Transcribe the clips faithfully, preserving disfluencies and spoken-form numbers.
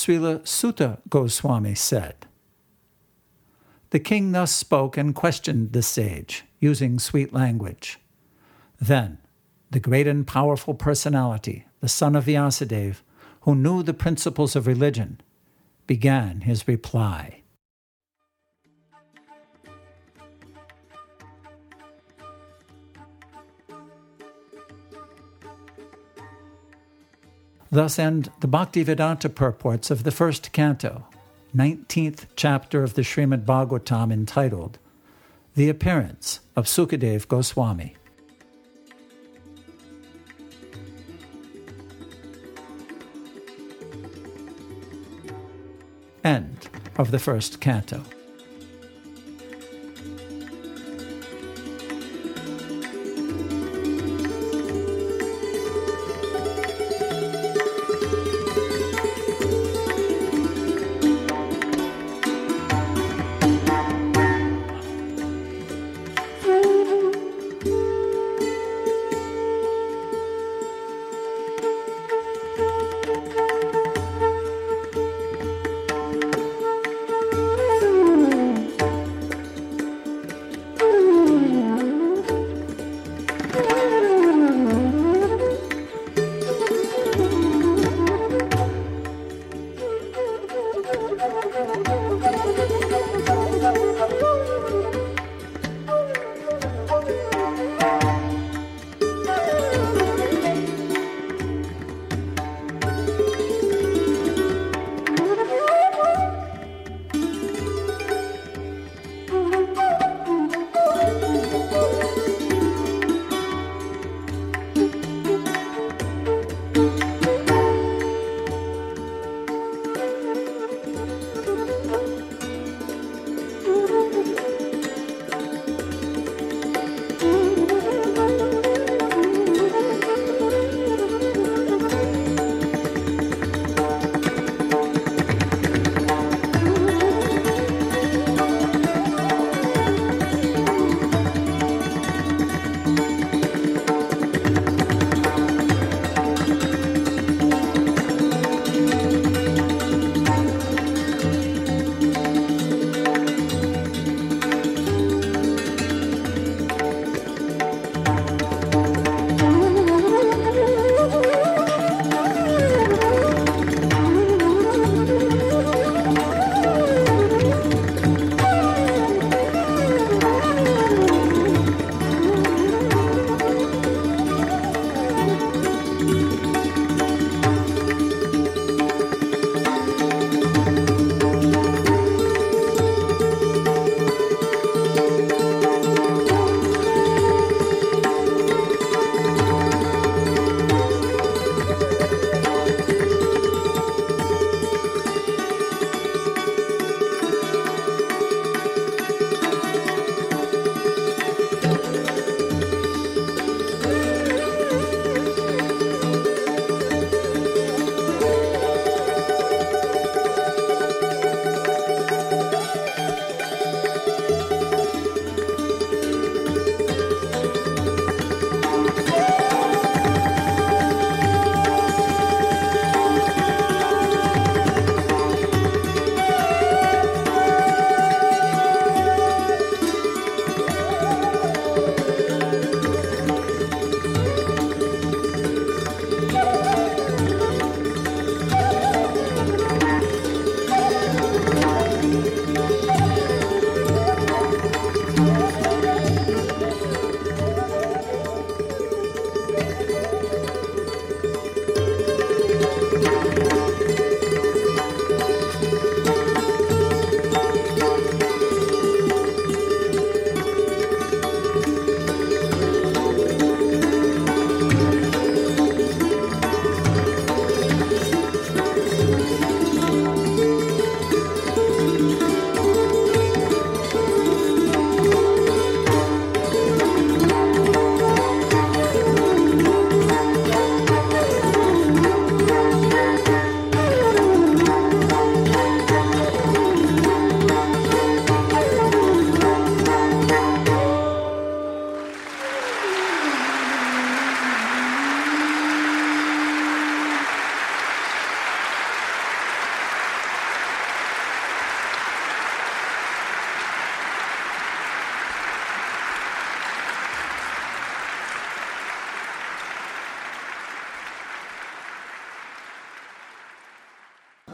Srila Sutta Goswami said, "The king thus spoke and questioned the sage, using sweet language. Then, the great and powerful personality, the son of Vyasadeva, who knew the principles of religion, began his reply. Thus end the Bhaktivedanta purports of the first canto, nineteenth chapter of the Srimad Bhagavatam, entitled The Appearance of Sukadeva Goswami. End of the first canto.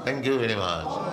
Thank you very much.